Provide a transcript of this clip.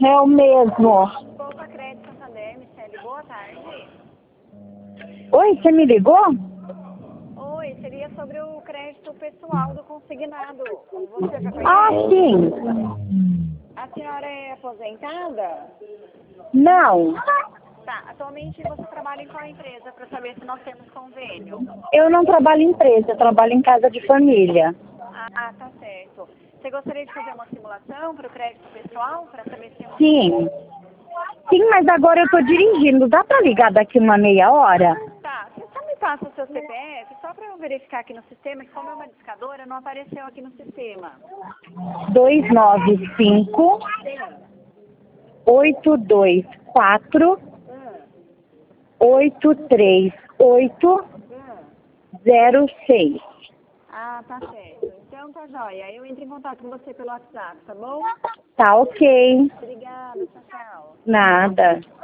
É o mesmo. Poupa Crédito Santander, Michele, boa tarde. Oi, você me ligou? Oi, seria sobre o crédito pessoal do consignado. Você já Ah, conhece? sim. A senhora é aposentada? Não, Tá, atualmente você trabalha em qual empresa para saber se nós temos convênio? eu não trabalho em empresa, eu trabalho em casa de família. Ah, tá certo. Você gostaria de fazer uma simulação para o crédito pessoal para saber se... Sim. Sim, mas agora eu tô dirigindo. Dá pra ligar daqui uma meia hora? Tá, você só me passa o seu CPF, só para eu verificar aqui no sistema, que como é uma discadora, não apareceu aqui no sistema. 295 824 83806. Ah, tá certo. Então tá joia. Eu entro em contato com você pelo WhatsApp, tá bom? Tá ok. Obrigada, tchau, tchau. Nada.